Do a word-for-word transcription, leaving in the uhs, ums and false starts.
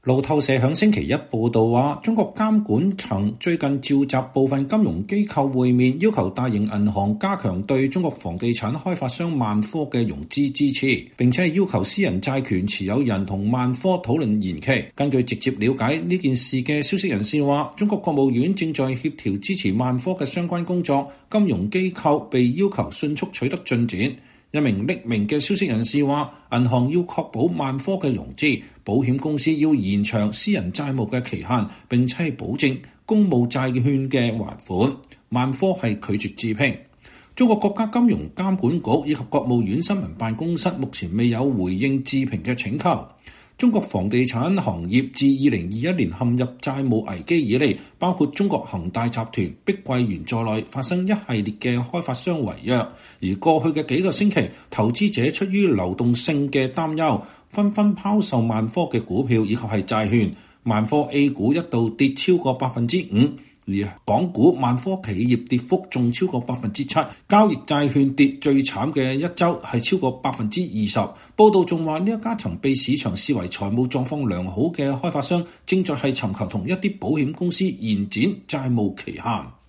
路透社響星期一報道話，中國監管層最近召集部分金融機構會面，要求大型銀行加強對中國房地產開發商萬科嘅融資支持，並且係要求私人債權持有人同萬科討論延期。根據直接了解呢件事嘅消息人士話，中國國務院正在協調支持萬科嘅相關工作，金融機構被要求迅速取得進展。一名匿名嘅消息人士話，銀行要確保萬科嘅融資，保險公司要延長私人債務嘅期限，並且係保證公募債券嘅還款。萬科係拒絕置評。中國國家金融監管局以及國務院新聞辦公室目前未有回應置評嘅請求。中國房地產行業自二零二一年陷入債務危機以嚟，包括中國恒大集團、碧桂園在內發生一系列嘅開發商違約，而過去嘅幾個星期，投資者出於流動性嘅擔憂，紛紛拋售萬科嘅股票以及係債券。萬科 A 股一度跌超過百分之五。而港股萬科企業跌幅仲超過百分之七，交易債券跌最慘嘅一週係超過百分之二十。報道仲話呢一家曾被市場視為財務狀況良好嘅開發商，正在係尋求同一啲保險公司延展債務期限。